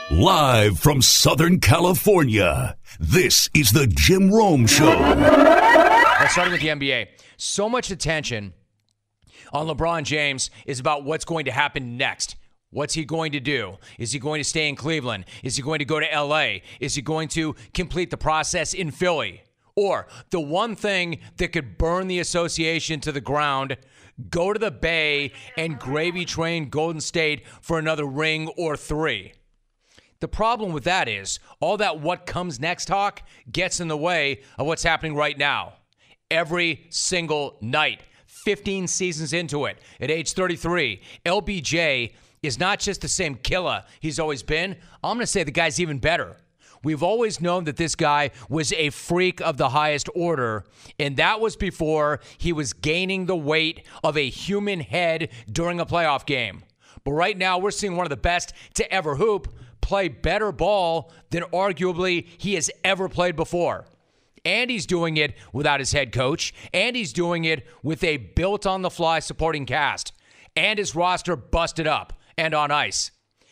Live from Southern California, this is the Jim Rome Show. Starting with the NBA, so much attention on LeBron James is about what's going to happen next. What's he going to do? Is he going to stay in Cleveland? Is he going to go to LA? Is he going to complete the process in Philly? Or the one thing that could burn the association to the ground, go to the Bay and gravy train Golden State for another ring or three. The problem with that is all that what comes next talk gets in the way of what's happening right now. Every single night, 15 seasons into it, at age 33, LBJ is not just the same killer he's always been. I'm going to say the guy's even better. We've always known that this guy was a freak of the highest order, and that was before he was gaining the weight of a human head during a playoff game. But right now, we're seeing one of the best to ever hoop play better ball than arguably he has ever played before. And he's doing it without his head coach, and he's doing it with a built-on-the-fly supporting cast, and his roster busted up and on ice.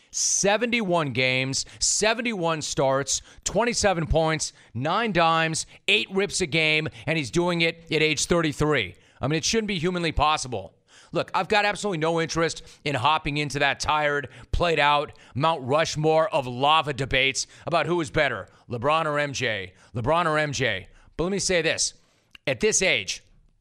71 games, 71 starts, 27 points, 9 dimes, 8 rips a game, and he's doing it at age 33. I mean, it shouldn't be humanly possible. Look, I've got absolutely no interest in hopping into that tired, played-out Mount Rushmore of lava debates about who is better, LeBron or MJ, LeBron or MJ. But let me say this. At this age,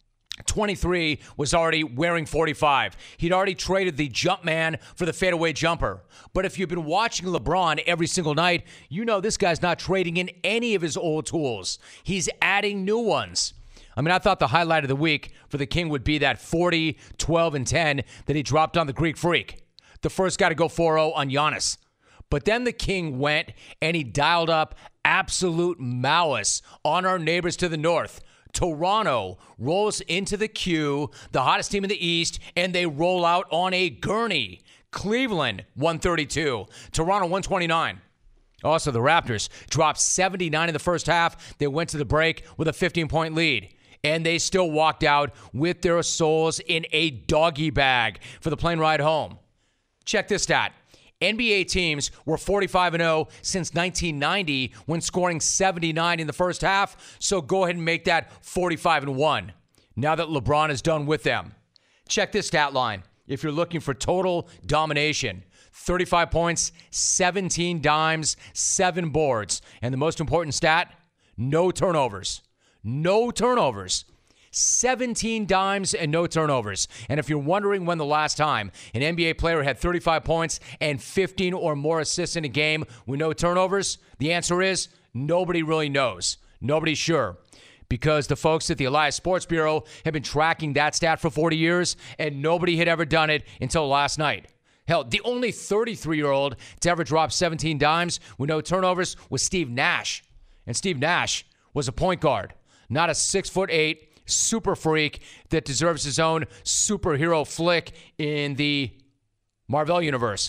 23 was already wearing 45. He'd already traded the jump man for the fadeaway jumper. But if you've been watching LeBron every single night, you know this guy's not trading in any of his old tools. He's adding new ones. I mean, I thought the highlight of the week for the King would be that 40, 12, and 10 that he dropped on the Greek Freak. The first guy to go 4-0 on Giannis. But then the King went and he dialed up absolute malice on our neighbors to the north. Toronto rolls into the queue, the hottest team in the East, and they roll out on a gurney. Cleveland, 132. Toronto, 129. Also, the Raptors dropped 79 in the first half. They went to the break with a 15-point lead. And they still walked out with their souls in a doggy bag for the plane ride home. Check this stat. NBA teams were 45-0 since 1990 when scoring 79 in the first half. So go ahead and make that 45-1 now that LeBron is done with them. Check this stat line. If you're looking for total domination, 35 points, 17 dimes, 7 boards. And the most important stat, no turnovers. No turnovers. 17 dimes and no turnovers. And if you're wondering when the last time an NBA player had 35 points and 15 or more assists in a game with no turnovers, the answer is nobody really knows. Nobody's sure. Because the folks at the Elias Sports Bureau have been tracking that stat for 40 years, and nobody had ever done it until last night. Hell, the only 33-year-old to ever drop 17 dimes with no turnovers was Steve Nash. And Steve Nash was a point guard. Not a 6'8" super freak that deserves his own superhero flick in the Marvel Universe.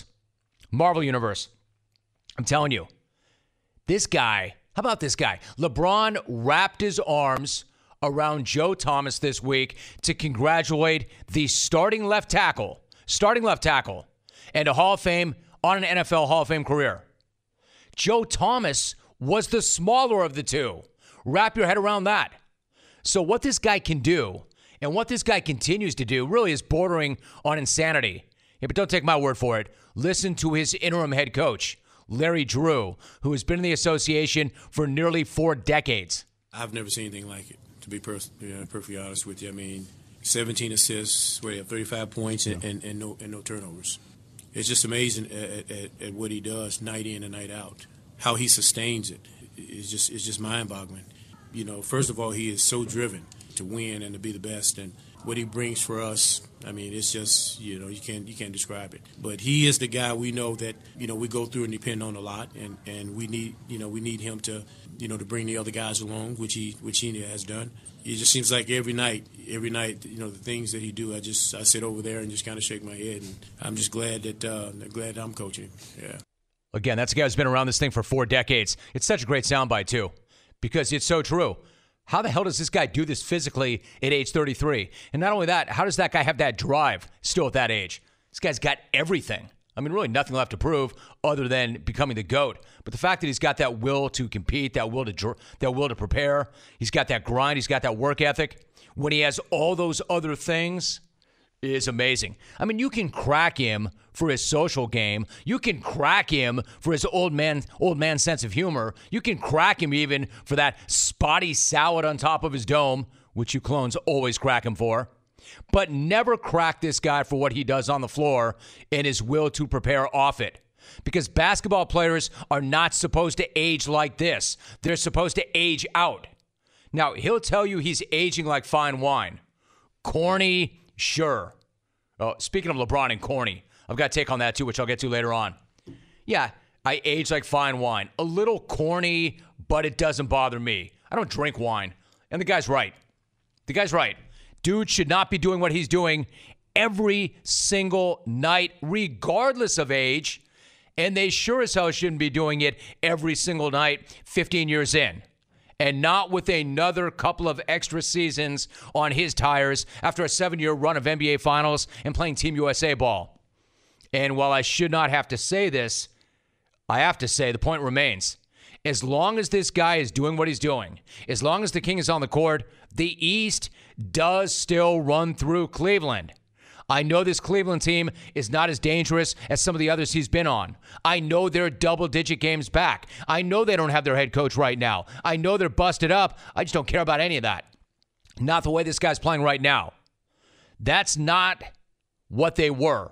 I'm telling you, this guy, how about this guy? LeBron wrapped his arms around Joe Thomas this week to congratulate the starting left tackle, and a Hall of Fame on an NFL Hall of Fame career. Joe Thomas was the smaller of the two. Wrap your head around that. So what this guy can do and what this guy continues to do really is bordering on insanity. Yeah, but don't take my word for it. Listen to his interim head coach, Larry Drew, who has been in the association for nearly 4 decades. I've never seen anything like it, to be perfectly honest with you. I mean, 17 assists, where he had 35 points and no turnovers. It's just amazing at what he does night in and night out. How he sustains it is just mind-boggling. You know, first of all, he is so driven to win and to be the best, and what he brings for us, I mean, it's just, you know, you can't describe it. But he is the guy we know that, you know, we go through and depend on a lot, and we need him to, you know, to bring the other guys along, which he has done. It just seems like every night, you know, the things that he do, I sit over there and just kind of shake my head, and I'm just glad that I'm coaching. Yeah. Again, that's a guy who's been around this thing for 4 decades. It's such a great soundbite too, because it's so true. How the hell does this guy do this physically at age 33? And not only that, how does that guy have that drive still at that age? This guy's got everything. I mean, really nothing left to prove other than becoming the GOAT. But the fact that he's got that will to compete, that will to prepare, he's got that grind, he's got that work ethic. When he has all those other things, is amazing. I mean, you can crack him for his social game. You can crack him for his old man sense of humor. You can crack him even for that spotty salad on top of his dome, which you clones always crack him for. But never crack this guy for what he does on the floor and his will to prepare off it. Because basketball players are not supposed to age like this. They're supposed to age out. Now, he'll tell you he's aging like fine wine. Corny, sure. Oh, speaking of LeBron and corny, I've got a take on that too, which I'll get to later on. Yeah, I age like fine wine. A little corny, but it doesn't bother me. I don't drink wine. And the guy's right. Dude should not be doing what he's doing every single night, regardless of age. And they sure as hell shouldn't be doing it every single night 15 years in. And not with another couple of extra seasons on his tires after a 7-year run of NBA Finals and playing Team USA ball. And while I should not have to say this, I have to say the point remains. As long as this guy is doing what he's doing, as long as the King is on the court, the East does still run through Cleveland. I know this Cleveland team is not as dangerous as some of the others he's been on. I know they're double-digit games back. I know they don't have their head coach right now. I know they're busted up. I just don't care about any of that. Not the way this guy's playing right now. That's not what they were.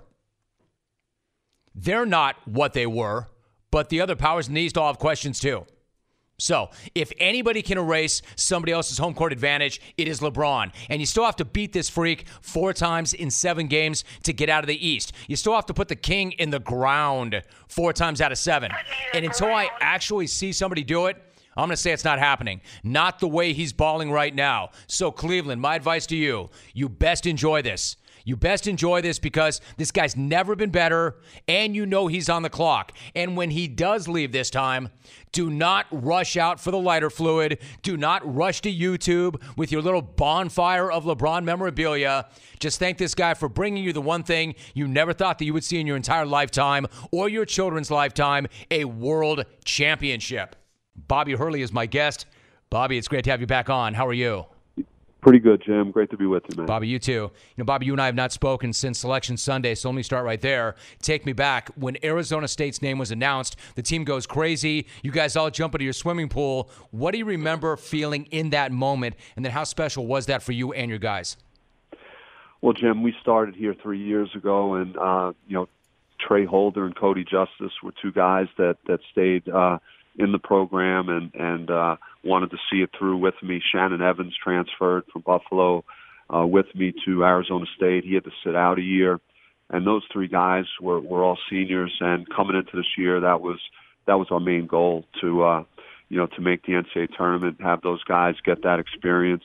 They're not what they were, but the other powers in the East all have questions too. So, if anybody can erase somebody else's home court advantage, it is LeBron. And you still have to beat this freak 4 times in 7 games to get out of the East. You still have to put the King in the ground 4 times out of 7. And until I actually see somebody do it, I'm going to say it's not happening. Not the way he's balling right now. So, Cleveland, my advice to you, you best enjoy this. You best enjoy this because this guy's never been better, and you know he's on the clock. And when he does leave this time, do not rush out for the lighter fluid. Do not rush to YouTube with your little bonfire of LeBron memorabilia. Just thank this guy for bringing you the one thing you never thought that you would see in your entire lifetime or your children's lifetime, a world championship. Bobby Hurley is my guest. Bobby, it's great to have you back on. How are you? Pretty good, Jim. Great to be with you, man. Bobby, you too. You know, Bobby, you and I have not spoken since Selection Sunday, so let me start right there. Take me back. When Arizona State's name was announced, the team goes crazy. You guys all jump into your swimming pool. What do you remember feeling in that moment, and then how special was that for you and your guys? Well, Jim, we started here 3 years ago, and, Trey Holder and Cody Justice were 2 guys that stayed in the program and wanted to see it through with me. Shannon Evans transferred from Buffalo with me to Arizona State. He had to sit out a year. And those 3 guys were all seniors. And coming into this year, that was our main goal to make the NCAA tournament, have those guys get that experience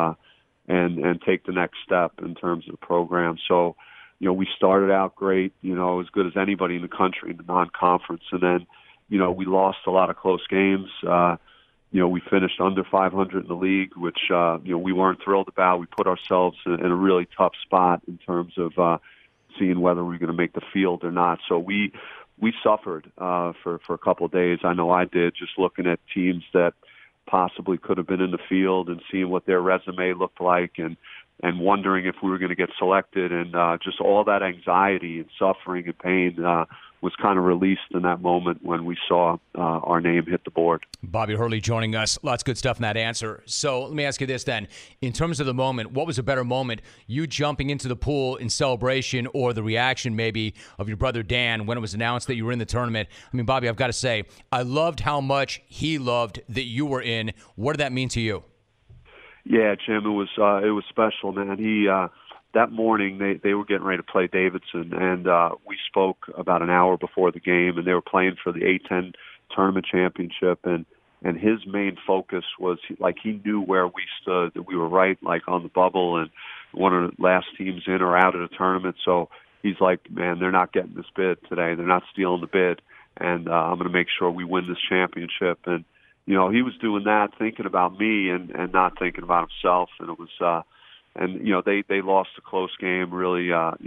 and take the next step in terms of the program. So, we started out great, as good as anybody in the country in the non-conference. And then, we lost a lot of close games. We finished under 500 in the league, which, we weren't thrilled about. We put ourselves in a really tough spot in terms of seeing whether we were going to make the field or not. So we suffered for a couple of days. I know I did, just looking at teams that possibly could have been in the field and seeing what their resume looked like and wondering if we were going to get selected. And just all that anxiety and suffering and pain was kind of released in that moment when we saw our name hit the board. Bobby Hurley joining us. Lots of good stuff in that answer. So let me ask you this then. In terms of the moment, what was a better moment? You jumping into the pool in celebration or the reaction maybe of your brother Dan when it was announced that you were in the tournament? I mean, Bobby, I've got to say, I loved how much he loved that you were in. What did that mean to you? Yeah, Jim, it was special, man. He that morning they were getting ready to play Davidson, and we spoke about an hour before the game, and they were playing for the A-10 tournament championship, and his main focus was he knew where we stood, that we were right on the bubble and one of the last teams in or out of the tournament. So he's like, man, they're not getting this bid today. They're not stealing the bid, and I'm going to make sure we win this championship. And he was doing that, thinking about me and not thinking about himself. And it was, they lost a close game, really,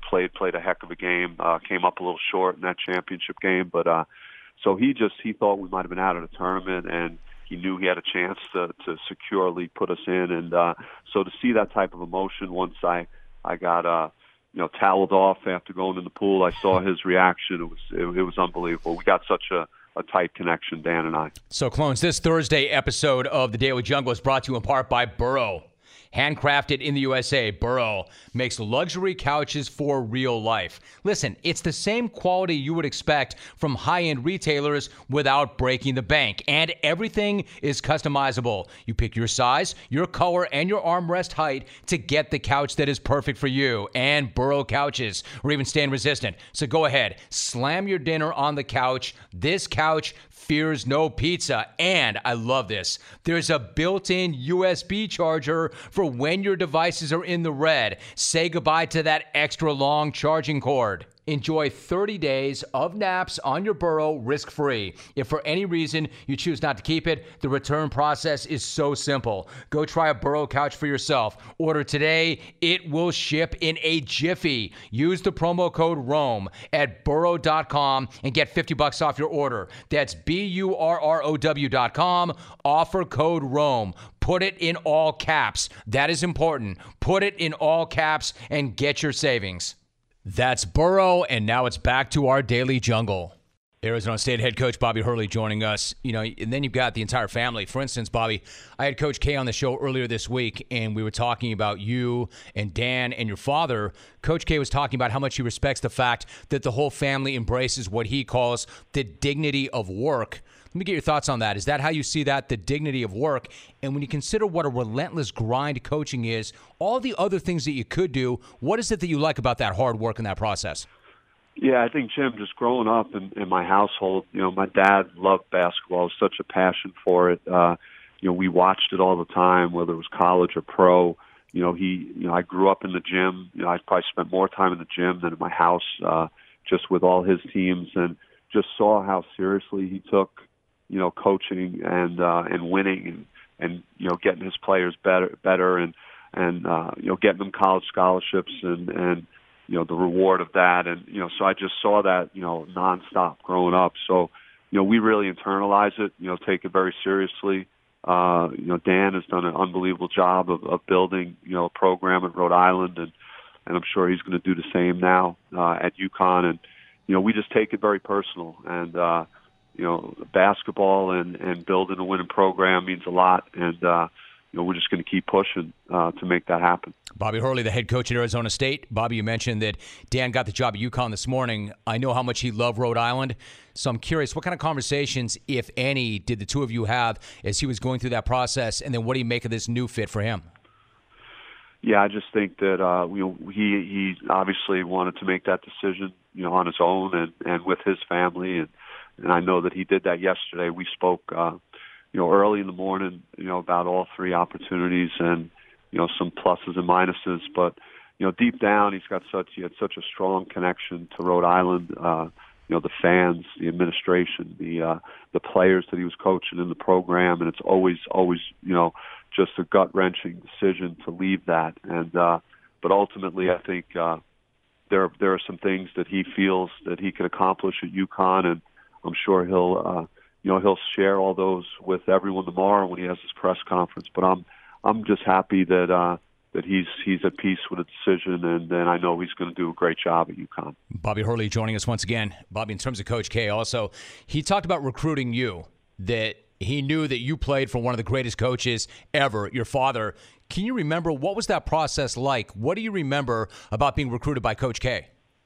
played a heck of a game. Came up a little short in that championship game, but so he thought we might have been out of the tournament, and he knew he had a chance to securely put us in. And so to see that type of emotion once I got toweled off after going in the pool, I saw his reaction. It was unbelievable. We got such a tight connection, Dan and I. So, Clones, this Thursday episode of The Daily Jungle is brought to you in part by Burrow. Handcrafted in the USA, Burrow makes luxury couches for real life. Listen, it's the same quality you would expect from high-end retailers without breaking the bank. And everything is customizable. You pick your size, your color, and your armrest height to get the couch that is perfect for you. And Burrow couches are even stain resistant. So go ahead, slam your dinner on the couch. This couch fears no pizza. And I love this. There's a built-in USB charger for when your devices are in the red. Say goodbye to that extra long charging cord. Enjoy 30 days of naps on your Burrow risk-free. If for any reason you choose not to keep it, the return process is so simple. Go try a Burrow couch for yourself. Order today. It will ship in a jiffy. Use the promo code ROAM at burrow.com and get $50 off your order. That's BURROW.com. Offer code ROAM. Put it in all caps. That is important. Put it in all caps and get your savings. That's Burrow, and now it's back to our Daily Jungle. Arizona State head coach Bobby Hurley joining us. And then you've got the entire family. For instance, Bobby, I had Coach K on the show earlier this week, and we were talking about you and Dan and your father. Coach K was talking about how much he respects the fact that the whole family embraces what he calls the dignity of work. Let me get your thoughts on that. Is that how you see that, the dignity of work? And when you consider what a relentless grind coaching is, all the other things that you could do, what is it that you like about that hard work and that process? Yeah, I think, Jim, just growing up in my household, my dad loved basketball. It was such a passion for it. We watched it all the time, whether it was college or pro. I grew up in the gym. I probably spent more time in the gym than in my house, just with all his teams, and just saw how seriously he took coaching and winning and getting his players better and getting them college scholarships and the reward of that. And, so I just saw that, nonstop growing up. So, we really internalize it, take it very seriously. Dan has done an unbelievable job of building, a program at Rhode Island, and I'm sure he's going to do the same now at UConn. And, we just take it very personal. And, basketball and building a winning program means a lot, and we're just going to keep pushing to make that happen. Bobby Hurley, the head coach at Arizona State. Bobby, you mentioned that Dan got the job at UConn this morning. I know how much he loved Rhode Island, so I'm curious, what kind of conversations, if any, did the two of you have as he was going through that process, and then what do you make of this new fit for him? Yeah, I just think that he obviously wanted to make that decision, on his own and with his family, and I know that he did that yesterday. We spoke, early in the morning, about all three opportunities and, some pluses and minuses. But, deep down, he had such a strong connection to Rhode Island. The fans, the administration, the players that he was coaching in the program, and it's always, just a gut-wrenching decision to leave that. And but ultimately, I think there are some things that he feels that he could accomplish at UConn, and I'm sure he'll share all those with everyone tomorrow when he has his press conference. But I'm just happy that he's at peace with the decision, and I know he's going to do a great job at UConn. Bobby Hurley joining us once again. Bobby, in terms of Coach K, also he talked about recruiting you, that he knew that you played for one of the greatest coaches ever, your father. Can you remember, what was that process like? What do you remember about being recruited by Coach K?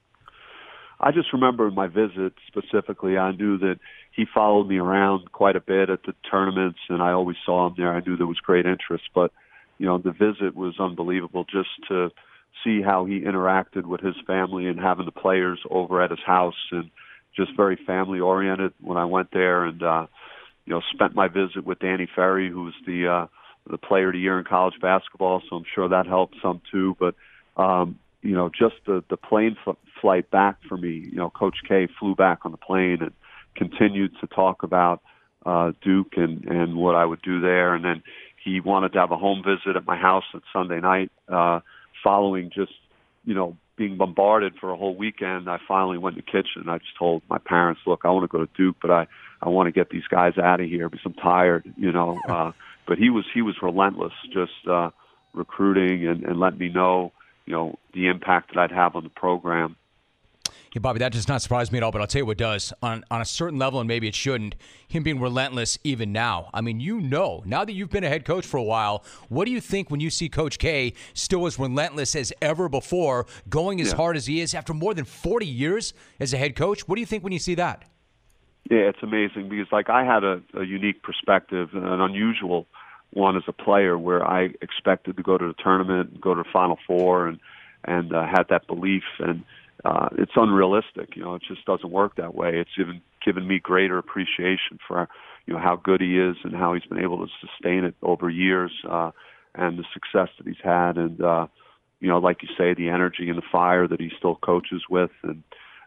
I just remember my visit specifically. I knew that he followed me around quite a bit at the tournaments, and I always saw him there. I knew there was great interest, but the visit was unbelievable just to see how he interacted with his family and having the players over at his house, and just very family oriented when I went there. And spent my visit with Danny Ferry, who was the player of the year in college basketball, so I'm sure that helped some too. But just the plane flight back for me, Coach K flew back on the plane and continued to talk about Duke and what I would do there. And then he wanted to have a home visit at my house on Sunday night, following just, being bombarded for a whole weekend, I finally went to the kitchen. I just told my parents, look, I want to go to Duke, but I want to get these guys out of here because I'm tired, But he was relentless, just recruiting and letting me know, the impact that I'd have on the program. Yeah, Bobby, that does not surprise me at all, but I'll tell you what does. On a certain level, and maybe it shouldn't, him being relentless even now. I mean, now that you've been a head coach for a while, what do you think when you see Coach K still as relentless as ever before, going as hard as he is after more than 40 years as a head coach? What do you think when you see that? Yeah, it's amazing because, I had a unique perspective, an unusual one as a player where I expected to go to the tournament, go to the Final Four, and had that belief. And it's unrealistic. It just doesn't work that way. It's even given me greater appreciation for, how good he is and how he's been able to sustain it over years, and the success that he's had. And, like you say, the energy and the fire that he still coaches with and,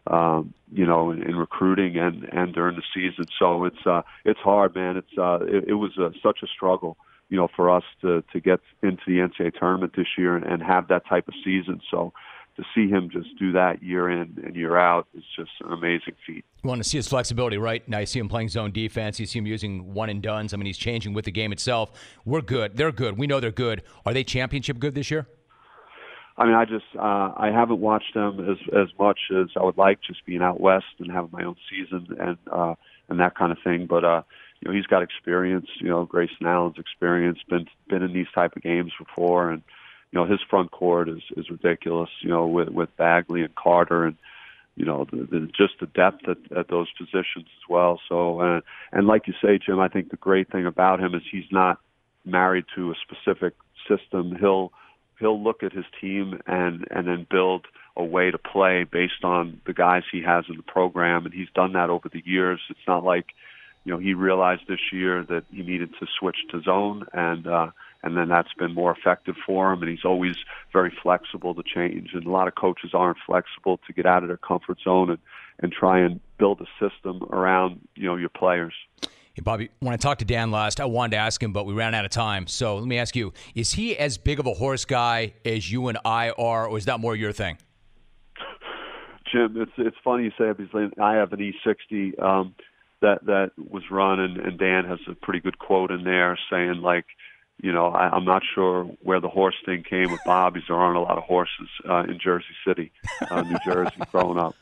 in recruiting and during the season. So it's hard, man. It was such a struggle, for us to get into the NCAA tournament this year and have that type of season. So to see him just do that year in and year out is just an amazing feat. You want to see his flexibility, right? Now you see him playing zone defense. You see him using one and dones. I mean, he's changing with the game itself. We're good. They're good. We know they're good. Are they championship good this year? I mean, I haven't watched them as much as I would like, just being out west and having my own season and that kind of thing. But he's got experience. Grayson Allen's experience, been in these type of games before, and his front court is ridiculous. With Bagley and Carter, and just the depth at those positions as well. So and like you say, Jim, I think the great thing about him is he's not married to a specific system. He'll look at his team and then build a way to play based on the guys he has in the program, and he's done that over the years. It's not like he realized this year that he needed to switch to zone, and then that's been more effective for him. And he's always very flexible to change. And a lot of coaches aren't flexible to get out of their comfort zone and try and build a system around your players. Hey, Bobby, when I talked to Dan last, I wanted to ask him, but we ran out of time. So let me ask you, is he as big of a horse guy as you and I are, or is that more your thing? Jim, it's funny you say it because I have an E60 that was run, and Dan has a pretty good quote in there saying, I'm not sure where the horse thing came with Bob, because there aren't a lot of horses in Jersey City, New Jersey, growing up.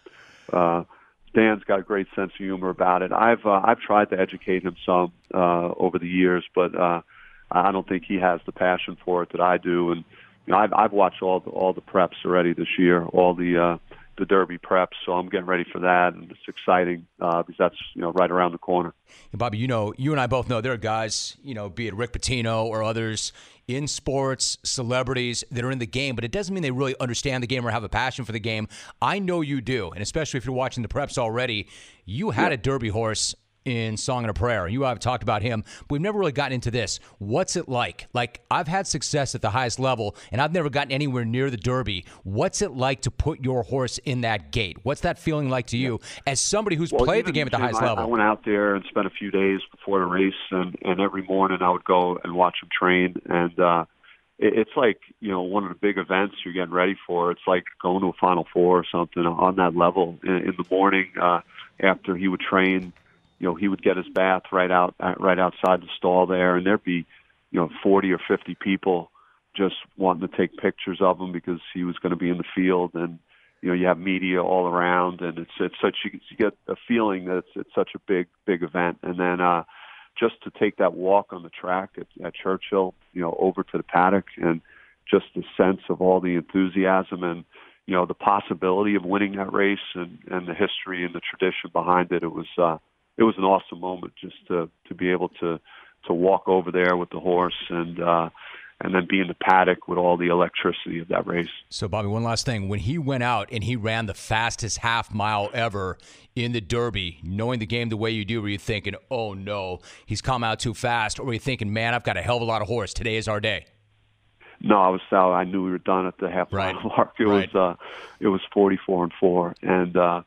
Dan's got a great sense of humor about it. I've tried to educate him some over the years, but I don't think he has the passion for it that I do. And I've watched all the preps already this year, all the Derby preps, so I'm getting ready for that, and it's exciting because that's right around the corner. And Bobby, you and I both know there are guys, be it Rick Pitino or others in sports, celebrities that are in the game, but it doesn't mean they really understand the game or have a passion for the game. I know you do, and especially if you're watching the preps already, you had a Derby horse in Song and a Prayer. You and I have talked about him, but we've never really gotten into this. What's it like? I've had success at the highest level, and I've never gotten anywhere near the Derby. What's it like to put your horse in that gate? What's that feeling like to you as somebody who's played the game at the highest level? I went out there and spent a few days before the race, and every morning I would go and watch him train, and it's like, one of the big events you're getting ready for. It's like going to a Final Four or something on that level. In the morning, after he would train, he would get his bath right outside the stall there, and there'd be, 40 or 50 people just wanting to take pictures of him because he was going to be in the field, and you have media all around, and it's such you get a feeling that it's such a big event, and then just to take that walk on the track at Churchill, over to the paddock, and just the sense of all the enthusiasm and the possibility of winning that race, and the history and the tradition behind it. It was an awesome moment just to be able to walk over there with the horse and then be in the paddock with all the electricity of that race. So, Bobby, one last thing. When he went out and he ran the fastest half mile ever in the Derby, knowing the game the way you do, were you thinking, oh, no, he's come out too fast? Or were you thinking, man, I've got a hell of a lot of horse. Today is our day? No, I knew we were done at the half mile mark. It was 44-4, and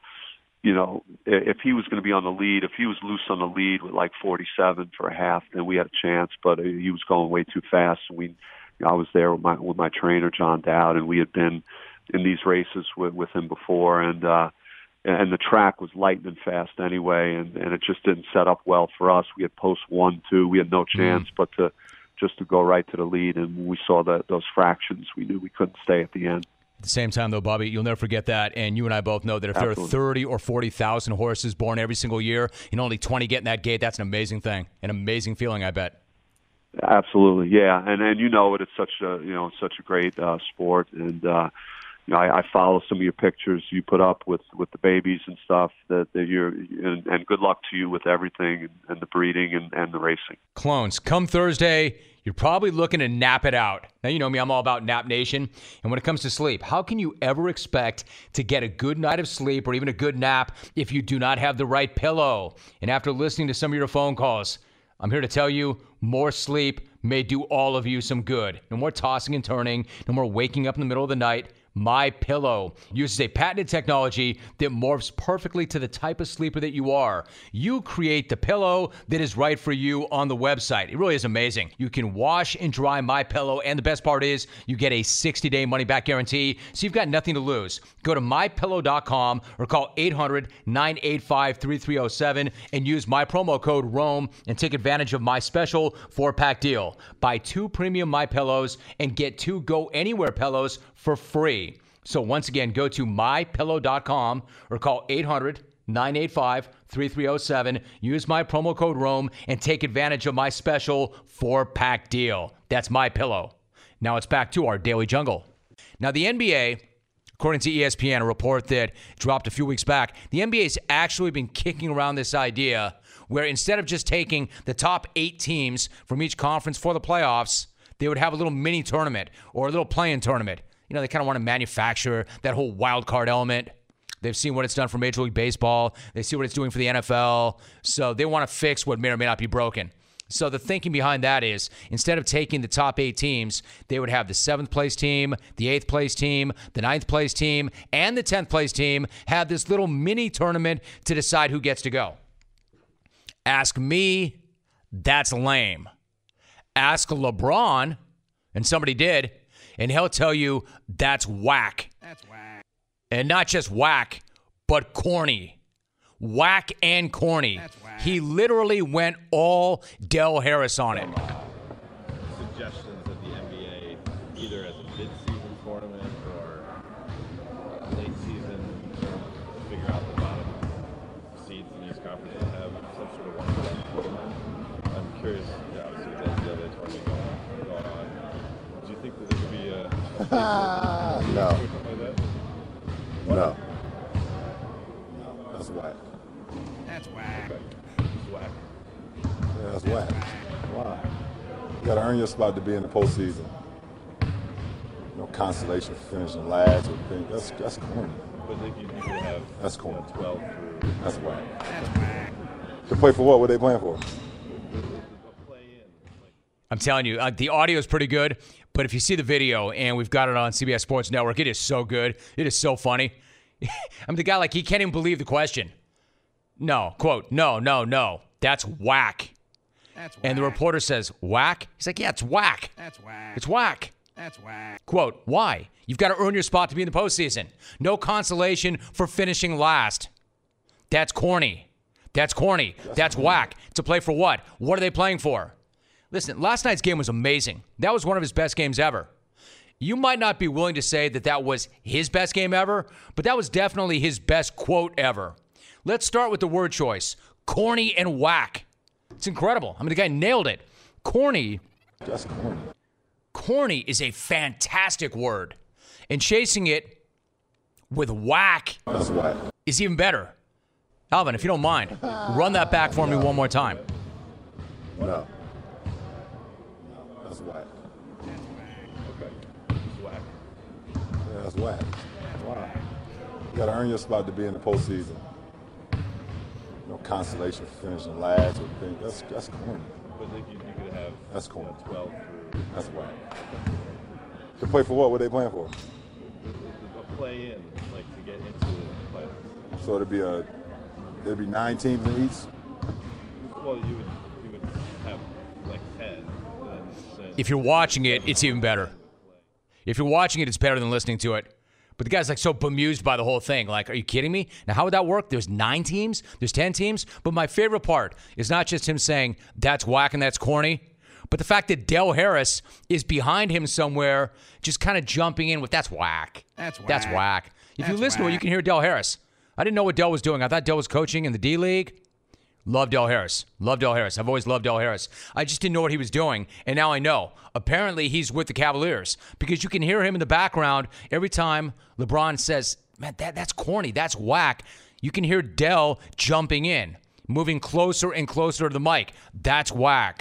if he was going to be on the lead, if he was loose on the lead with 47 for a half, then we had a chance. But he was going way too fast. And I was there with my trainer John Dowd, and we had been in these races with him before, and the track was lightning fast anyway, and it just didn't set up well for us. We had post 1-2, we had no chance but to go right to the lead, and when we saw those fractions, we knew we couldn't stay at the end. At the same time, though, Bobby, you'll never forget that, and you and I both know that if Absolutely. there are 30 or 40,000 horses born every single year and only 20 get in that gate, that's an amazing thing, an amazing feeling, I bet. Absolutely, yeah, and it's such a great sport, and I follow some of your pictures you put up with the babies and stuff. That you're and good luck to you with everything and the breeding and the racing. Clones, come Thursday, you're probably looking to nap it out. Now, you know me, I'm all about Nap Nation. And when it comes to sleep, how can you ever expect to get a good night of sleep or even a good nap if you do not have the right pillow? And after listening to some of your phone calls, I'm here to tell you more sleep may do all of you some good. No more tossing and turning, no more waking up in the middle of the night. MyPillow uses a patented technology that morphs perfectly to the type of sleeper that you are. You create the pillow that is right for you on the website. It really is amazing. You can wash and dry MyPillow, and the best part is you get a 60-day money-back guarantee, so you've got nothing to lose. Go to MyPillow.com or call 800-985-3307 and use my promo code ROAM and take advantage of my special 4-pack deal. Buy 2 premium MyPillows and get 2 Go Anywhere pillows for free. So once again, go to MyPillow.com or call 800-985-3307. Use my promo code ROAM and take advantage of my special 4-pack deal. That's MyPillow. Now it's back to our Daily Jungle. Now the NBA, according to ESPN, a report that dropped a few weeks back, the NBA's actually been kicking around this idea where instead of just taking the top 8 teams from each conference for the playoffs, they would have a little mini tournament or a little play-in tournament. You know, they kind of want to manufacture that whole wild card element. They've seen what it's done for Major League Baseball. They see what it's doing for the NFL. So they want to fix what may or may not be broken. So the thinking behind that is instead of taking the top 8 teams, they would have the 7th place team, the 8th place team, the 9th place team, and the 10th place team have this little mini tournament to decide who gets to go. Ask me, that's lame. Ask LeBron, and somebody did, and he'll tell you that's whack. That's whack. And not just whack, but corny. Whack and corny. That's whack. He literally went all Del Harris on it. Suggestions that the NBA, either as a mid-season tournament or late season, figure out the bottom seeds in these conferences have some sort of one-on-one tournament. I'm curious, obviously, with the NCAA tournament going on. Do you think that there could be a No. No. That's whack. That's whack. Okay. It's whack. Yeah, that's whack. Why? You got to earn your spot to be in the postseason. No consolation for finishing last. That's corny. But if you could have that's corny. 12 through. That's whack. That's whack. To play for what? What are they playing for? I'm telling you, the audio is pretty good, but if you see the video, and we've got it on CBS Sports Network, it is so good. It is so funny. I mean, the guy, he can't even believe the question. No, quote, no. That's whack. That's whack. And the reporter says, whack? He's like, yeah, it's whack. That's whack. It's whack. That's whack. Quote, why? You've got to earn your spot to be in the postseason. No consolation for finishing last. That's corny. That's corny. That's whack. To play for what? What are they playing for? Listen, last night's game was amazing. That was one of his best games ever. You might not be willing to say that that was his best game ever, but that was definitely his best quote ever. Let's start with the word choice. Corny and whack. It's incredible. I mean, the guy nailed it. Corny. That's corny. Corny is a fantastic word. And chasing it with whack that's whack. Is even better. Alvin, if you don't mind, run that back for me one more time. No. That's whack. Okay. It's whack. Yeah, that's whack. Why? You got to earn your spot to be in the postseason. No consolation for finishing last. That's corny. But if you could have that's corny. 12 through. That's whack. To play for what? What are they playing for? A play in, like to get into the playoffs. So there'd be 9 teams in each. Well, you would have like 10. If you're watching it, it's even better. If you're watching it, it's better than listening to it. But the guy's like so bemused by the whole thing. Like, are you kidding me? Now, how would that work? There's 9 teams? There's 10 teams? But my favorite part is not just him saying, that's whack and that's corny, but the fact that Del Harris is behind him somewhere just kind of jumping in with, that's whack. That's whack. If you listen to it, you can hear Del Harris. I didn't know what Del was doing. I thought Del was coaching in the D-League. Love Del Harris. I've always loved Del Harris. I just didn't know what he was doing, and now I know. Apparently, he's with the Cavaliers because you can hear him in the background every time LeBron says, man, that's corny, that's whack. You can hear Del jumping in, moving closer and closer to the mic. That's whack.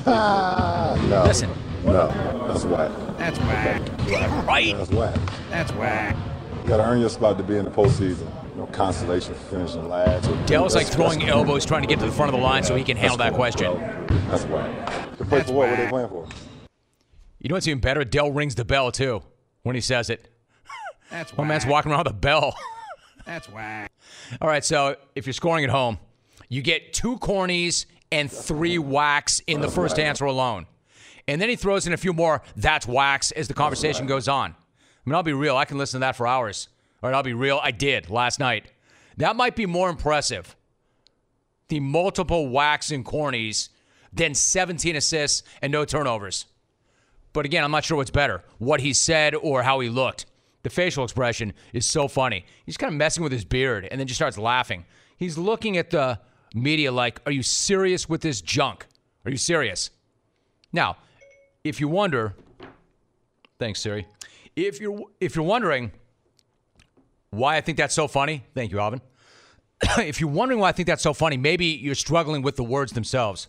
No. Listen. No, that's whack. That's whack. Right? That's whack. That's whack. You got to earn your spot to be in the postseason. Consolation for finishing last. Del's like throwing elbows trying to get to the front of the line so he can handle that question. That's whack. To play for what? What are they playing for? You know what's even better? Del rings the bell, too, when he says it. That's whack. One man's walking around with a bell. That's whack. All right, so if you're scoring at home, you get 2 cornies and 3 whacks in the first answer alone. And then he throws in a few more that's whacks as the conversation goes on. I mean, I'll be real. I can listen to that for hours. All right, I'll be real. I did last night. That might be more impressive, the multiple whacks and cornies, than 17 assists and no turnovers. But again, I'm not sure what's better, what he said or how he looked. The facial expression is so funny. He's kind of messing with his beard and then just starts laughing. He's looking at the media like, are you serious with this junk? Are you serious? Now, if you wonder, thanks, Siri. If you're wondering why I think that's so funny, thank you, Alvin. If you're wondering why I think that's so funny, maybe you're struggling with the words themselves.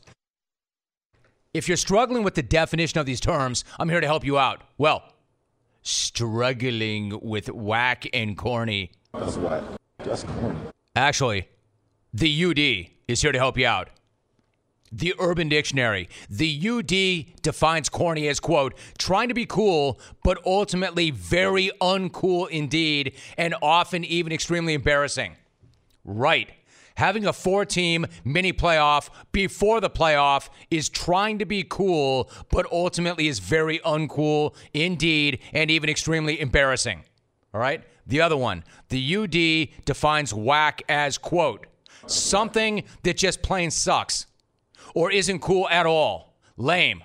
If you're struggling with the definition of these terms, I'm here to help you out. Well, struggling with whack and corny. That's whack. That's corny. Actually, the UD is here to help you out. The Urban Dictionary. The UD defines corny as, quote, trying to be cool, but ultimately very uncool indeed, and often even extremely embarrassing. Right. Having a 4-team mini playoff before the playoff is trying to be cool, but ultimately is very uncool indeed, and even extremely embarrassing. All right? The other one. The UD defines whack as, quote, something that just plain sucks or isn't cool at all. Lame.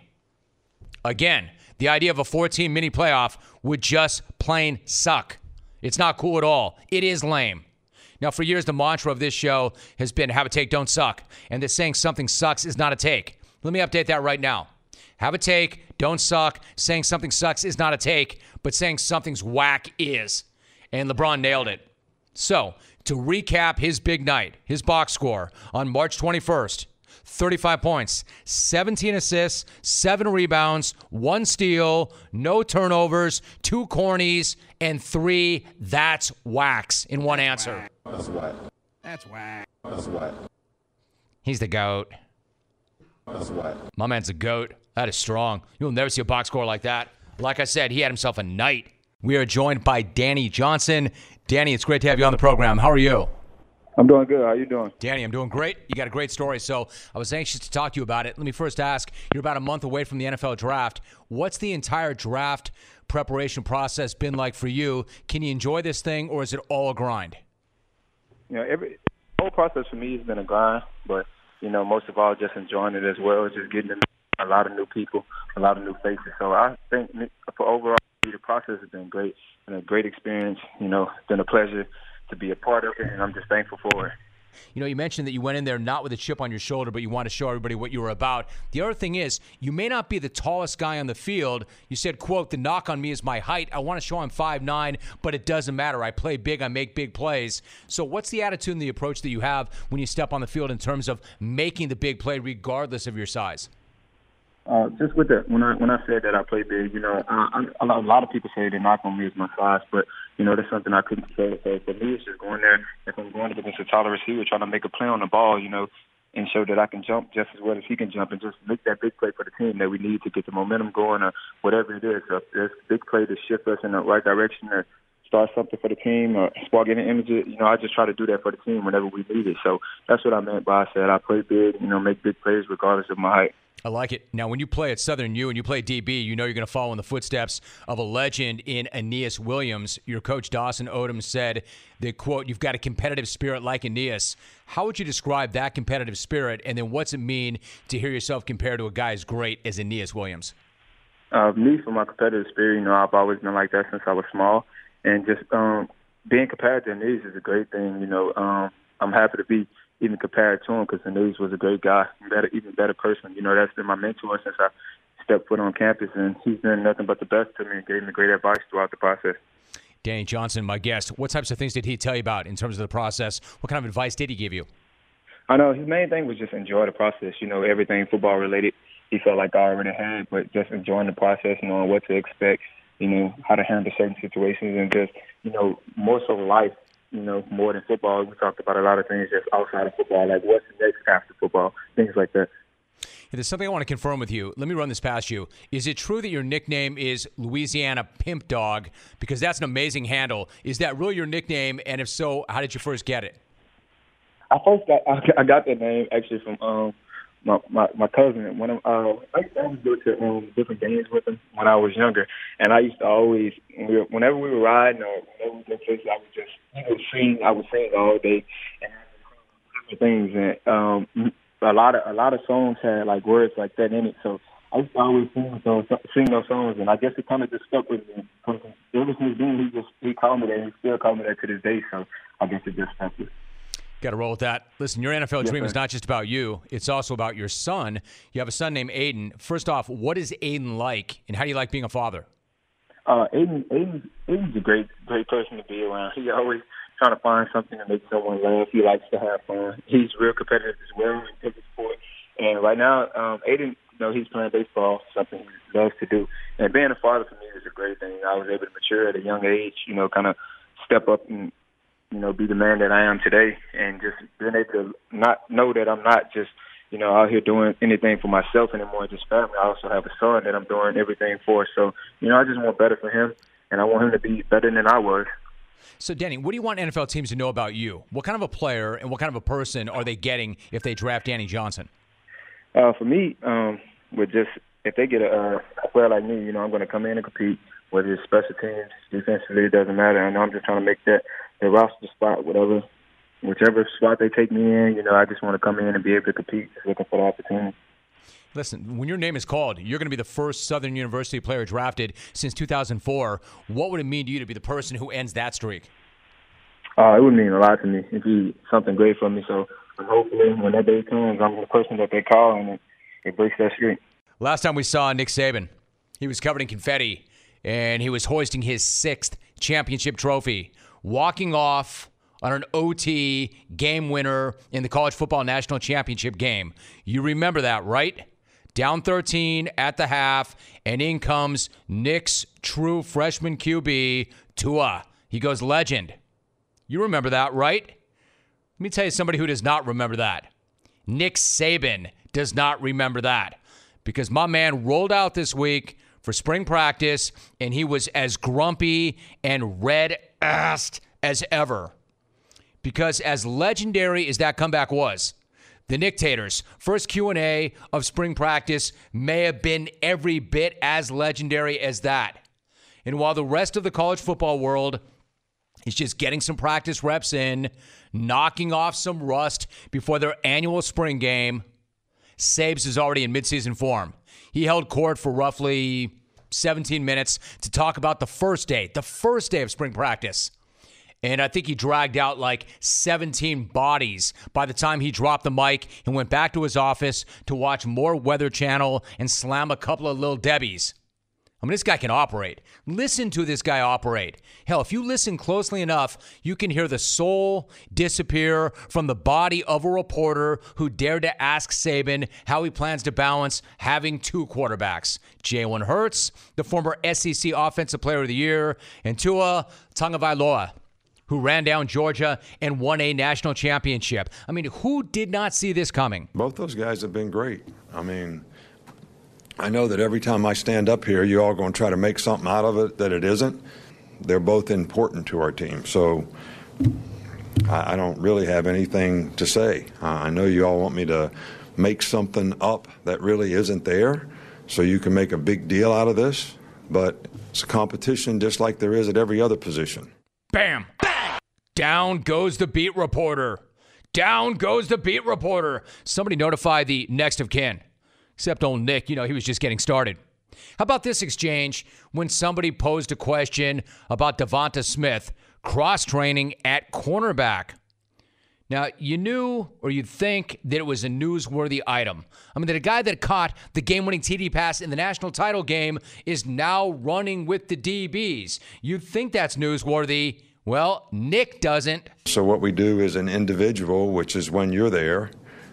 Again, the idea of a 4-team mini playoff would just plain suck. It's not cool at all. It is lame. Now, for years, the mantra of this show has been have a take, don't suck. And that saying something sucks is not a take. Let me update that right now. Have a take, don't suck. Saying something sucks is not a take, but saying something's whack is. And LeBron nailed it. So, to recap his big night, his box score on March 21st, 35 points, 17 assists, 7 rebounds, 1 steal, no turnovers, 2 cornies, and 3 that's whacks in one answer. That's whack. That's whack. That's whack. He's the GOAT. That's whack. My man's a GOAT. That is strong. You'll never see a box score like that. Like I said, he had himself a night. We are joined by Danny Johnson. Danny, it's great to have you on the program. How are you? I'm doing good. How you doing? Danny, I'm doing great. You got a great story, so I was anxious to talk to you about it. Let me first ask, you're about a month away from the NFL draft. What's the entire draft preparation process been like for you? Can you enjoy this thing, or is it all a grind? You know, the whole process for me has been a grind, but, you know, most of all, just enjoying it as well, just getting to know a lot of new people, a lot of new faces. So I think for overall, the process has been great and a great experience. You know, it's been a pleasure to be a part of it, and I'm just thankful for it. You know, you mentioned that you went in there not with a chip on your shoulder, but you want to show everybody what you were about. The other thing is, you may not be the tallest guy on the field. You said, quote, the knock on me is my height. I want to show I'm 5'9", but it doesn't matter. I play big. I make big plays. So what's the attitude and the approach that you have when you step on the field in terms of making the big play regardless of your size? Just with that, when I said that I play big, you know, a lot of people say the knock on me is my size, but, you know, that's something I couldn't say. So for me, it's just going there. If I'm going against a taller receiver, trying to make a play on the ball, you know, and show that I can jump just as well as he can jump, and just make that big play for the team that we need to get the momentum going or whatever it is. So if there's a big play to shift us in the right direction or start something for the team or spark any energy, I just try to do that for the team whenever we need it. So that's what I meant by I said I play big, make big plays regardless of my height. I like it. Now, when you play at Southern U and you play DB, you know you're going to follow in the footsteps of a legend in Aeneas Williams. Your coach, Dawson Odom, said that, quote, you've got a competitive spirit like Aeneas. How would you describe that competitive spirit, and then what's it mean to hear yourself compared to a guy as great as Aeneas Williams? Me, for my competitive spirit, I've always been like that since I was small. And just being compared to Aeneas is a great thing. I'm happy to be even compared to him because Aeneas was a great guy, even better person. That's been my mentor since I stepped foot on campus, and he's been nothing but the best to me and gave me great advice throughout the process. Danny Johnson, my guest, what types of things did he tell you about in terms of the process? What kind of advice did he give you? I know his main thing was just enjoy the process, everything football related. He felt like I already had, but just enjoying the process, knowing what to expect, how to handle certain situations, and just, more so life, more than football. We talked about a lot of things just outside of football, like what's next after football, things like that. There's something I want to confirm with you. Let me run this past you. Is it true that your nickname is Louisiana Pimp Dog? Because that's an amazing handle. Is that really your nickname? And if so, how did you first get it? I got that name actually from my cousin. When I used to go to different games with him when I was younger, and I used to always, whenever we were riding or whenever we went places, I would just sing. I would sing all day and different things. And a lot of songs had like words like that in it, so I used to always sing those songs, and I guess it kind of just stuck with me. Ever since then, he called me that, and he still called me that to this day. So I guess it just stuck with me. Got to roll with that. Listen, your NFL dream is not just about you. It's also about your son. You have a son named Aiden. First off, what is Aiden like, and how do you like being a father? Aiden's a great person to be around. He always trying to find something to make someone laugh. He likes to have fun. He's real competitive as well in every sport. And right now, Aiden, he's playing baseball, something he loves to do. And being a father for me is a great thing. I was able to mature at a young age, kind of step up and be the man that I am today, and just being able to not know that I'm not just, out here doing anything for myself anymore, just family. I also have a son that I'm doing everything for. So, I just want better for him, and I want him to be better than I was. So, Danny, what do you want NFL teams to know about you? What kind of a player and what kind of a person are they getting if they draft Danny Johnson? For me, if they get a player like me, I'm going to come in and compete, whether it's special teams, defensively, it doesn't matter. I know I'm just trying to make the roster spot, whichever spot they take me in, I just want to come in and be able to compete, just looking for the opportunity. Listen, when your name is called, you're going to be the first Southern University player drafted since 2004. What would it mean to you to be the person who ends that streak? It would mean a lot to me. It'd be something great for me. So hopefully when that day comes, I'm the person that they call and it breaks that streak. Last time we saw Nick Saban, he was covered in confetti, and he was hoisting his 6th championship trophy, walking off on an OT game winner in the College Football National Championship game. You remember that, right? Down 13 at the half, and in comes Nick's true freshman QB, Tua. He goes legend. You remember that, right? Let me tell you somebody who does not remember that. Nick Saban does not remember that, because my man rolled out this week for spring practice, and he was as grumpy and red-assed as ever. Because as legendary as that comeback was, the Nicktators' first Q&A of spring practice may have been every bit as legendary as that. And while the rest of the college football world is just getting some practice reps in, knocking off some rust before their annual spring game, Sabes is already in midseason form. He held court for roughly 17 minutes to talk about the first day of spring practice. And I think he dragged out like 17 bodies by the time he dropped the mic and went back to his office to watch more Weather Channel and slam a couple of Little Debbies. I mean, this guy can operate. Listen to this guy operate. Hell, if you listen closely enough, you can hear the soul disappear from the body of a reporter who dared to ask Saban how he plans to balance having 2 quarterbacks. Jalen Hurts, the former SEC Offensive Player of the Year, and Tua Tagovailoa, who ran down Georgia and won a national championship. I mean, who did not see this coming? Both those guys have been great. I mean, I know that every time I stand up here, you're all going to try to make something out of it that it isn't. they're both important to our team. So I don't really have anything to say. I know you all want me to make something up that really isn't there, so you can make a big deal out of this, but it's a competition just like there is at every other position. Bam! Bang! Down goes the beat reporter. Down goes the beat reporter. Somebody notify the next of kin. Except old Nick, he was just getting started. How about this exchange when somebody posed a question about Devonta Smith cross-training at cornerback? Now, you knew or you'd think that it was a newsworthy item. I mean, that a guy that caught the game-winning TD pass in the national title game is now running with the DBs. You'd think that's newsworthy. Well, Nick doesn't. So what we do is an individual, which is when you're there.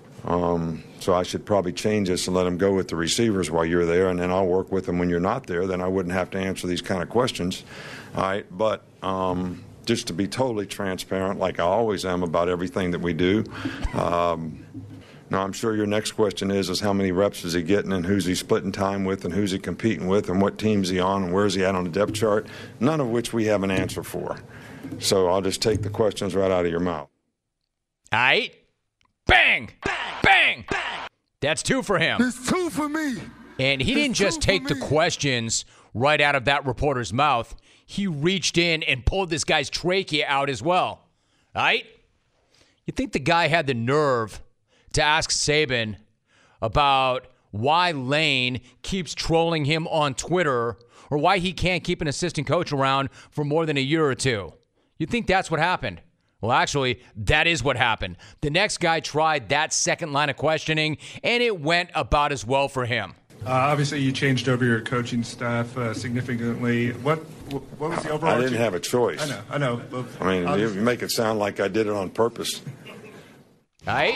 So I should probably change this and let them go with the receivers while you're there, and then I'll work with them when you're not there. Then I wouldn't have to answer these kind of questions. All right, but just to be totally transparent, like I always am about everything that we do. Now, I'm sure your next question is how many reps is he getting and who's he splitting time with and who's he competing with and what team's he on and where's he at on the depth chart, none of which we have an answer for. So I'll just take the questions right out of your mouth. All right. Bang! Bang! Bang! That's 2 for him. It's 2 for me. And he didn't just take the questions right out of that reporter's mouth. He reached in and pulled this guy's trachea out as well. All right? You think the guy had the nerve to ask Saban about why Lane keeps trolling him on Twitter or why he can't keep an assistant coach around for more than a year or two? You think that's what happened? Well, actually, that is what happened. The next guy tried that second line of questioning, and it went about as well for him. Obviously, you changed over your coaching staff significantly. What was the overall? I didn't have a choice. I know. I mean, you make it sound like I did it on purpose. All right?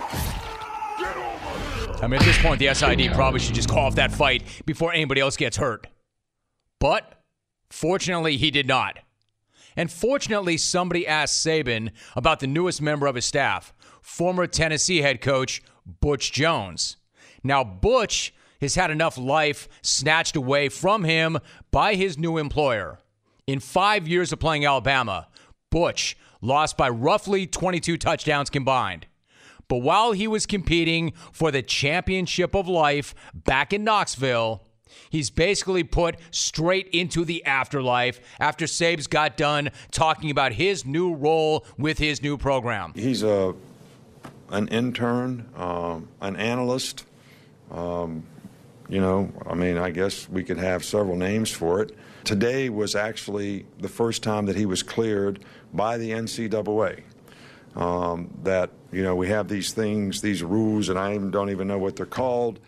I mean, at this point, the SID probably should just call off that fight before anybody else gets hurt. But fortunately, he did not. And fortunately, somebody asked Saban about the newest member of his staff, former Tennessee head coach Butch Jones. Now, Butch has had enough life snatched away from him by his new employer. In 5 years of playing Alabama, Butch lost by roughly 22 touchdowns combined. But while he was competing for the championship of life back in Knoxville, he's basically put straight into the afterlife after Sabes got done talking about his new role with his new program. He's an intern, an analyst. I guess we could have several names for it. Today was actually the first time that he was cleared by the NCAA. That, we have these things, these rules, and I don't even know what they're called.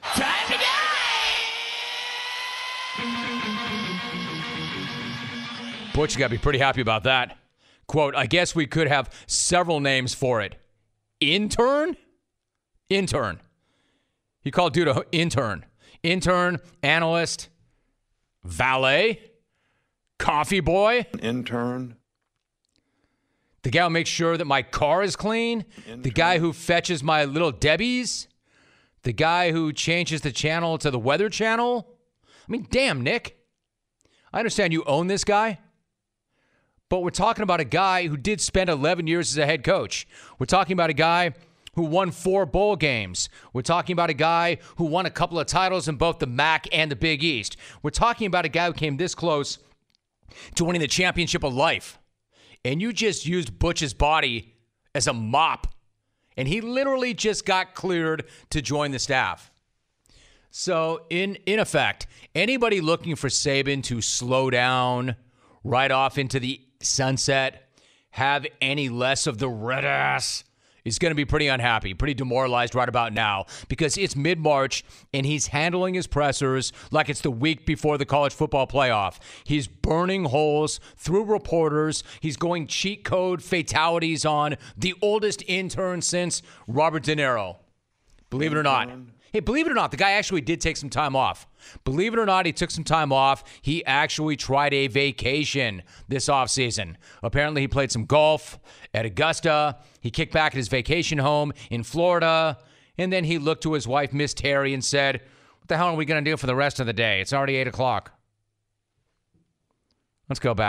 Butch, you got to be pretty happy about that. Quote, I guess we could have several names for it. Intern? Intern. He called dude an intern. Intern, analyst, valet, coffee boy. Intern. The guy who makes sure that my car is clean. Intern. The guy who fetches my little Debbie's. The guy who changes the channel to the Weather Channel. I mean, damn, Nick. I understand you own this guy. But we're talking about a guy who did spend 11 years as a head coach. We're talking about a guy who won 4 bowl games. We're talking about a guy who won a couple of titles in both the MAC and the Big East. We're talking about a guy who came this close to winning the championship of life. And you just used Butch's body as a mop. And he literally just got cleared to join the staff. So, in effect, anybody looking for Saban to slow down, right off into the sunset, have any less of the red ass, is going to be pretty unhappy, pretty demoralized right about now, because it's mid-March and he's handling his pressers like it's the week before the college football playoff. He's burning holes through reporters. He's going cheat code fatalities on the oldest intern since Robert De Niro. Believe it or not. Hey, believe it or not, the guy actually did take some time off. Believe it or not, he took some time off. He actually tried a vacation this offseason. Apparently, he played some golf at Augusta. He kicked back at his vacation home in Florida. And then he looked to his wife, Miss Terry, and said, what the hell are we going to do for the rest of the day? It's already 8 o'clock. Let's go back. Let's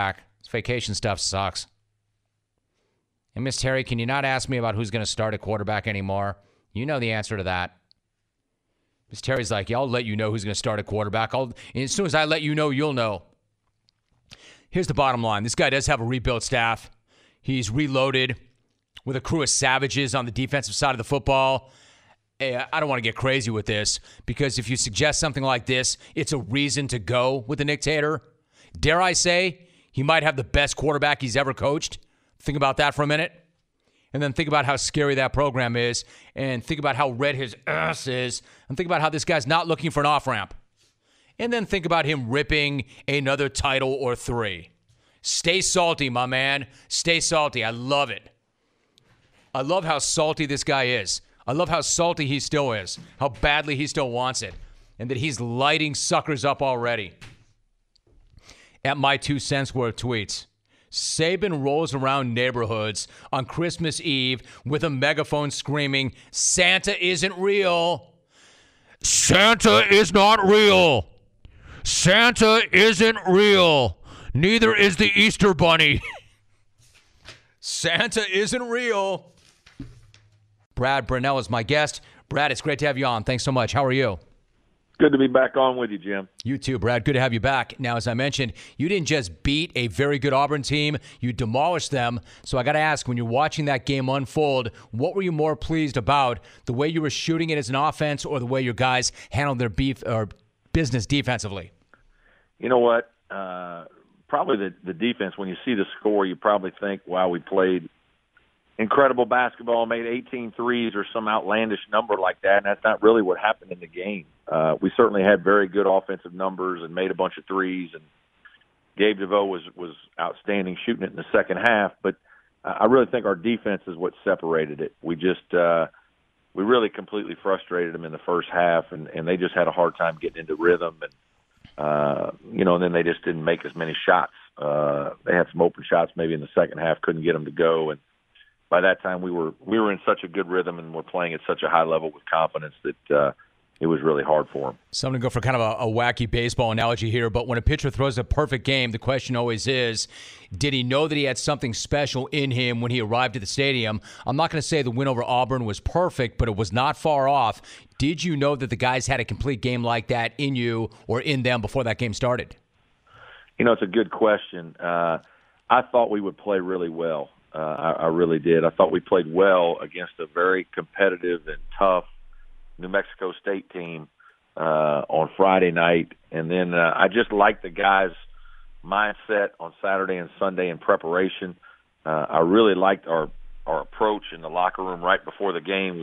vacation stuff sucks. And Miss Terry, can you not ask me about who's going to start at quarterback anymore? You know the answer to that. Miss Terry's like, yeah, I'll let you know who's going to start at quarterback. And as soon as I let you know, you'll know. Here's the bottom line. This guy does have a rebuilt staff. He's reloaded with a crew of savages on the defensive side of the football. I don't want to get crazy with this because if you suggest something like this, it's a reason to go with the Nick Tater. Dare I say, he might have the best quarterback he's ever coached. Think about that for a minute. And then think about how scary that program is. And think about how red his ass is. And think about how this guy's not looking for an off-ramp. And then think about him ripping another title or 3. Stay salty, my man. Stay salty. I love it. I love how salty this guy is. I love how salty he still is. How badly he still wants it. And that he's lighting suckers up already. At my 2 cents worth tweets. Saban rolls around neighborhoods on Christmas Eve with a megaphone screaming, Santa isn't real. Santa is not real. Santa isn't real. Neither is the Easter Bunny. Santa isn't real. Brad Brunell is my guest. Brad, it's great to have you on. Thanks so much. How are you? Good to be back on with you, Jim. You too, Brad. Good to have you back. Now, as I mentioned, you didn't just beat a very good Auburn team. You demolished them. So I got to ask, when you're watching that game unfold, what were you more pleased about, the way you were shooting it as an offense or the way your guys handled their business defensively? You know what? Probably the defense. When you see the score, you probably think, wow, we played incredible basketball, made 18 threes or some outlandish number like that, and that's not really what happened in the game. We certainly had very good offensive numbers and made a bunch of threes, and Gabe DeVoe was outstanding shooting it in the second half, but I really think our defense is what separated it. We just we really completely frustrated them in the first half, and they just had a hard time getting into rhythm, and and then they just didn't make as many shots. They had some open shots maybe in the second half, couldn't get them to go, and by that time we were in such a good rhythm and we're playing at such a high level with confidence that it was really hard for them. So I'm going to go for kind of a wacky baseball analogy here, but when a pitcher throws a perfect game, the question always is, did he know that he had something special in him when he arrived at the stadium? I'm not going to say the win over Auburn was perfect, but it was not far off. Did you know that the guys had a complete game like that in you or in them before that game started? It's a good question. I thought we would play really well. I really did. I thought we played well against a very competitive and tough New Mexico State team on Friday night. And then I just liked the guys' mindset on Saturday and Sunday in preparation. I really liked our approach in the locker room right before the game.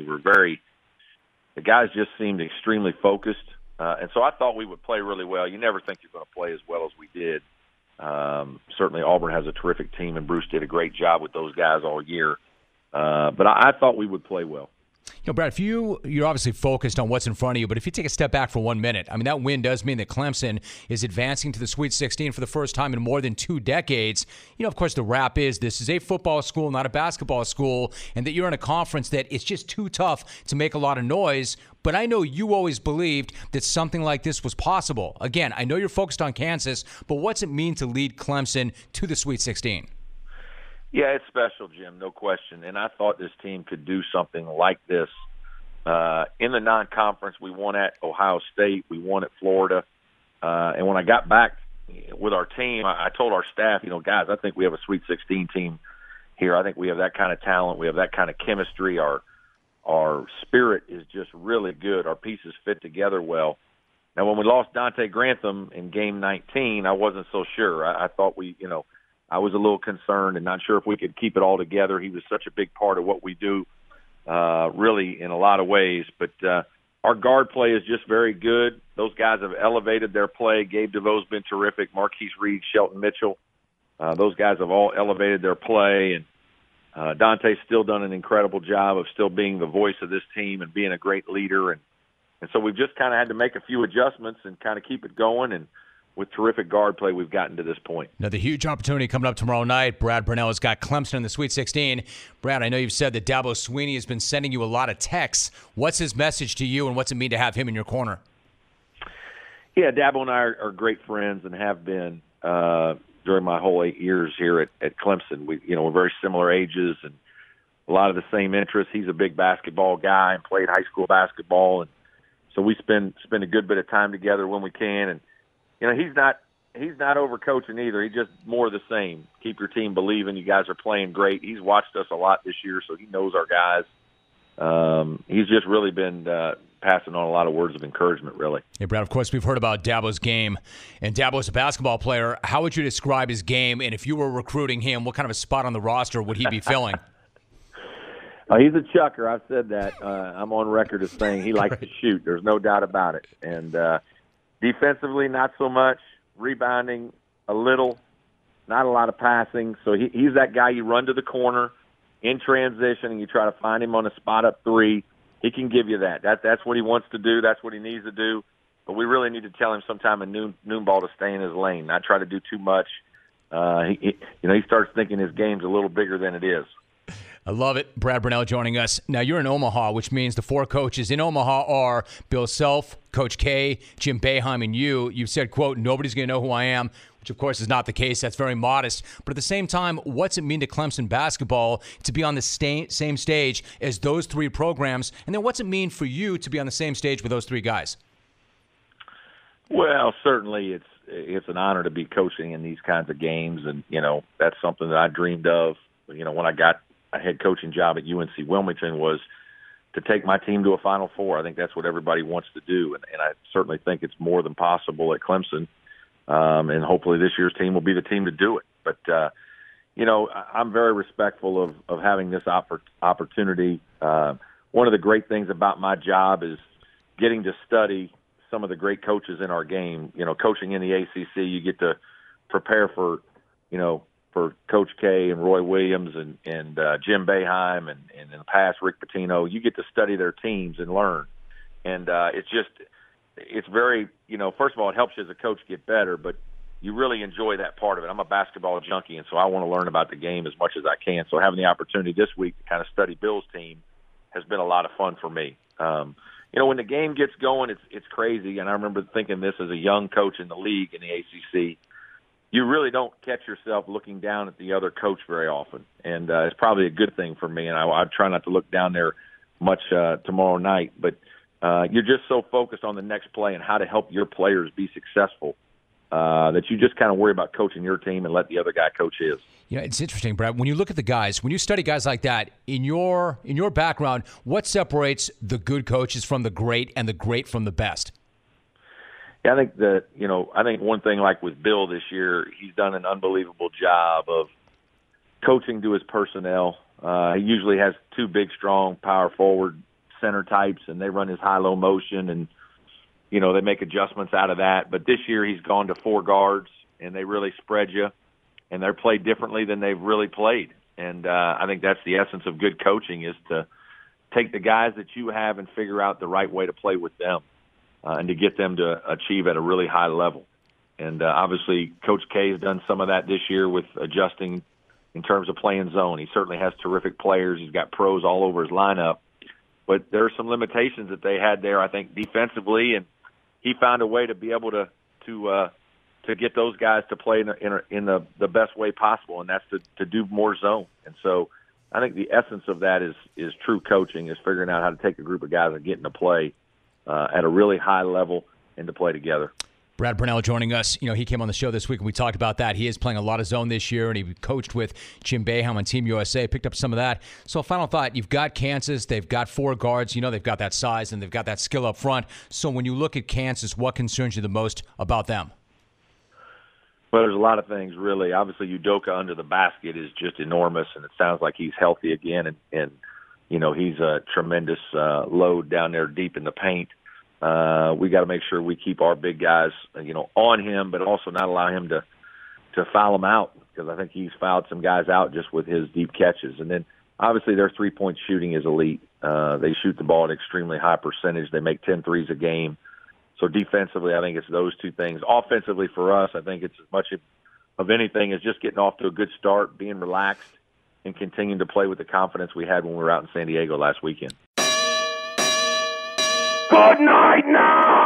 The guys just seemed extremely focused. And so I thought we would play really well. You never think you're going to play as well as we did. Certainly Auburn has a terrific team, and Bruce did a great job with those guys all year. But I thought we would play well. Brad, if you're obviously focused on what's in front of you, but if you take a step back for 1 minute, I mean, that win does mean that Clemson is advancing to the Sweet 16 for the first time in more than 2 decades. Of course, the rap is this is a football school, not a basketball school, and that you're in a conference that it's just too tough to make a lot of noise. But I know you always believed that something like this was possible. Again, I know you're focused on Kansas, but what's it mean to lead Clemson to the Sweet 16? Yeah, it's special, Jim, no question. And I thought this team could do something like this. In the non-conference, we won at Ohio State. We won at Florida. And when I got back with our team, I told our staff, guys, I think we have a Sweet 16 team here. I think we have that kind of talent. We have that kind of chemistry. Our spirit is just really good. Our pieces fit together well. Now, when we lost Dante Grantham in Game 19, I wasn't so sure. I thought I was a little concerned and not sure if we could keep it all together. He was such a big part of what we do, really, in a lot of ways. But our guard play is just very good. Those guys have elevated their play. Gabe DeVoe's been terrific. Marquise Reed, Shelton Mitchell. Those guys have all elevated their play. And Dante's still done an incredible job of still being the voice of this team and being a great leader. And so we've just kind of had to make a few adjustments and kind of keep it going. And with terrific guard play, we've gotten to this point. Now, the huge opportunity coming up tomorrow night. Brad Brunell has got Clemson in the Sweet 16. Brad, I know you've said that Dabo Swinney has been sending you a lot of texts. What's his message to you, and what's it mean to have him in your corner? Yeah, Dabo and I are great friends and have been. during my whole 8 years here at Clemson. We're very similar ages and a lot of the same interests. He's a big basketball guy and played high school basketball, and so we spend a good bit of time together when we can. And he's not over coaching either. He's just more of the same. Keep your team believing. You guys are playing great. He's watched us a lot this year, so he knows our guys. He's just really been passing on a lot of words of encouragement, really. Hey, Brad, of course, we've heard about Dabo's game, and Dabo's a basketball player. How would you describe his game, and if you were recruiting him, what kind of a spot on the roster would he be filling? He's a chucker. I've said that. I'm on record as saying he likes to shoot. There's no doubt about it. And defensively, not so much. Rebounding, a little. Not a lot of passing. So he's that guy you run to the corner in transition, and you try to find him on a spot up three. He can give you that. That's what he wants to do. That's what he needs to do. But we really need to tell him sometime in noon ball to stay in his lane, not try to do too much. He starts thinking his game's a little bigger than it is. I love it. Brad Brownell joining us. Now, you're in Omaha, which means the four coaches in Omaha are Bill Self, Coach K, Jim Boeheim, and you. You've said, quote, nobody's going to know who I am, which, of course, is not the case. That's very modest. But at the same time, what's it mean to Clemson basketball to be on the same stage as those three programs? And then what's it mean for you to be on the same stage with those three guys? Well, certainly it's an honor to be coaching in these kinds of games. And, that's something that I dreamed of, when I got a head coaching job at UNC Wilmington, was to take my team to a Final Four. I think that's what everybody wants to do, and I certainly think it's more than possible at Clemson, and hopefully this year's team will be the team to do it. But, I'm very respectful of having this opportunity. One of the great things about my job is getting to study some of the great coaches in our game. Coaching in the ACC, you get to prepare for Coach K and Roy Williams and Jim Boeheim and in the past Rick Pitino. You get to study their teams and learn. And it's very, first of all, it helps you as a coach get better, but you really enjoy that part of it. I'm a basketball junkie, and so I want to learn about the game as much as I can. So having the opportunity this week to kind of study Bill's team has been a lot of fun for me. When the game gets going, it's crazy. And I remember thinking this as a young coach in the league in the ACC. You really don't catch yourself looking down at the other coach very often. And it's probably a good thing for me. And I try not to look down there much tomorrow night. But you're just so focused on the next play and how to help your players be successful that you just kind of worry about coaching your team and let the other guy coach his. It's interesting, Brad. When you look at the guys, when you study guys like that, in your background, what separates the good coaches from the great and the great from the best? Yeah, I think one thing, like with Bill this year, he's done an unbelievable job of coaching to his personnel. He usually has two big, strong, power forward center types, and they run his high-low motion, and they make adjustments out of that. But this year he's gone to four guards, and they really spread you, and they're played differently than they've really played. And I think that's the essence of good coaching, is to take the guys that you have and figure out the right way to play with them and to get them to achieve at a really high level. And obviously Coach K has done some of that this year with adjusting in terms of playing zone. He certainly has terrific players. He's got pros all over his lineup. But there are some limitations that they had there, I think, defensively, and he found a way to be able to get those guys to play in the best way possible, and that's to do more zone. And so I think the essence of that is true coaching, is figuring out how to take a group of guys and get into play at a really high level and to play together. Brad Brownell joining us. He came on the show this week and we talked about that. He is playing a lot of zone this year, and he coached with Jim Boeheim on Team USA, picked up some of that. So final thought, you've got Kansas. They've got four guards. They've got that size and they've got that skill up front. So when you look at Kansas, what concerns you the most about them? Well, there's a lot of things, really. Obviously, Udoka under the basket is just enormous, and it sounds like he's healthy again. And he's a tremendous load down there deep in the paint. We got to make sure we keep our big guys, on him, but also not allow him to foul him out, because I think he's fouled some guys out just with his deep catches. And then obviously their three-point shooting is elite. They shoot the ball at an extremely high percentage. They make 10 threes a game. So defensively, I think it's those two things. Offensively for us, I think it's as much of anything as just getting off to a good start, being relaxed, and continuing to play with the confidence we had when we were out in San Diego last weekend. Good night now!